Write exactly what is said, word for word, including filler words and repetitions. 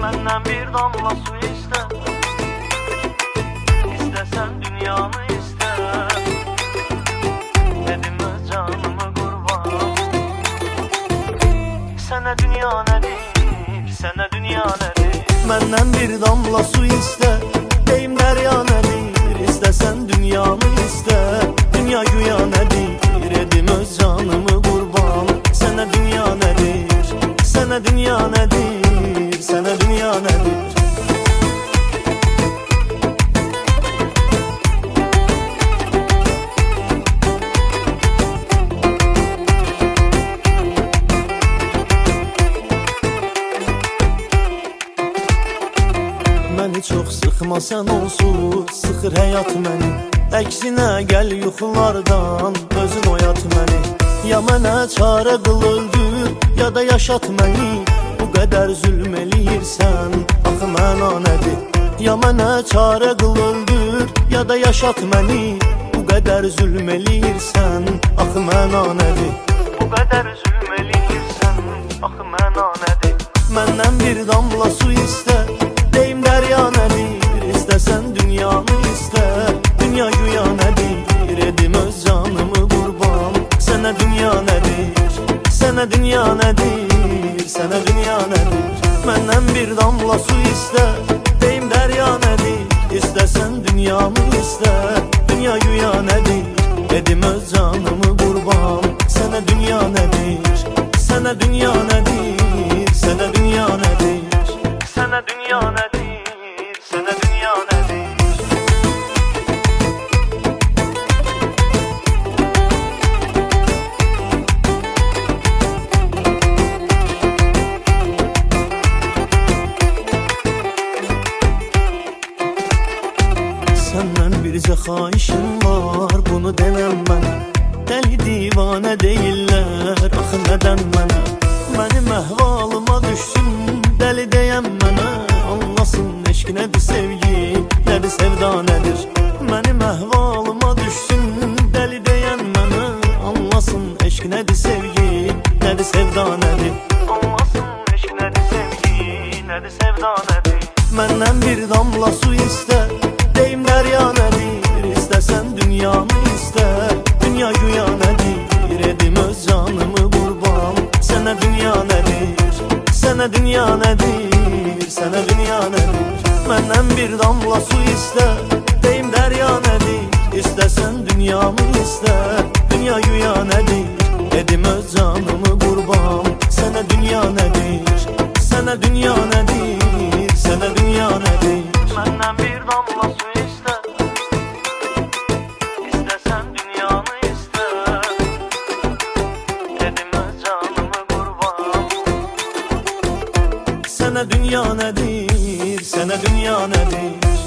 Benden bir damla su iste, İstesen dünyanı iste. Dedim öz canımı kurban. Sana dünya nedir, sana dünya nedir? Benden bir damla su iste, deyim derya nedir? İstesen dünyanı iste. Dünya güya nedir? Edim öz canımı kurban. Sana dünya nedir, sana dünya nedir, sana dünya nedir? Məni çox sıxma sən onsuz, sıxır həyat məni. Əksinə gəl yuxulardan, özün oyat məni. Ya mənə çarə qıl öldür, ya da yaşat məni. Bu qədər zülm eləyirsən, axı məna nədir? Ya mənə çarə qıl öldür, ya da yaşat məni. Bu qədər zülm eləyirsən, axı məna nədir? Bu qədər zülm eləyirsən, axı məna nədir? Məndən bir damla su istə, deyim derya nedir? İstesen dünyanı iste. Dünya güya nedir? Edim öz canımı kurban. Sana dünya nedir? Sana dünya nedir? Sana dünya nedir? Benden bir damla su iste, deyim derya nedir? İstesen dünyamı iste. Dünya güya nedir? Edim öz canımı kurban. Sana dünya nedir? Sana dünya nedir? Sana dünya nedir? Sana dünya nedir? Sana dünya nedir? Senden bircə xahişim var, bunu denəm mənə. Dəli divanə deyirlər, axı nədən mənə? Mənim əhvalıma düşsün, dəli deyəm mənə. Anlasın eşq nədir sevgi, nədir sevda nədir? Mənim əhvalıma düşsün, dəli deyən mənə. Anlasın eşq nədir sevgi, nədir sevda nədir? Anlasın eşq nədir sevgi, nədir sevda nədir? Məndən bir damla su istə, deyim derya nedir? İstesen dünyamı iste. Dünya güya nedir? Edim öz canımı kurban. Sana dünya nedir? Sana dünya nedir? Sana dünya nedir? Benden bir damla su iste, deyim derya nedir? İstesen dünyamı iste. Dünya güya nedir? Edim öz canımı kurban. Sana dünya nedir? Sana dünya nedir? Sana dünya nedir? Benden bir damla su iste, İstesen dünyanı iste. Dedim öz canımı kurban. Sana dünya nedir? Sana dünya nedir?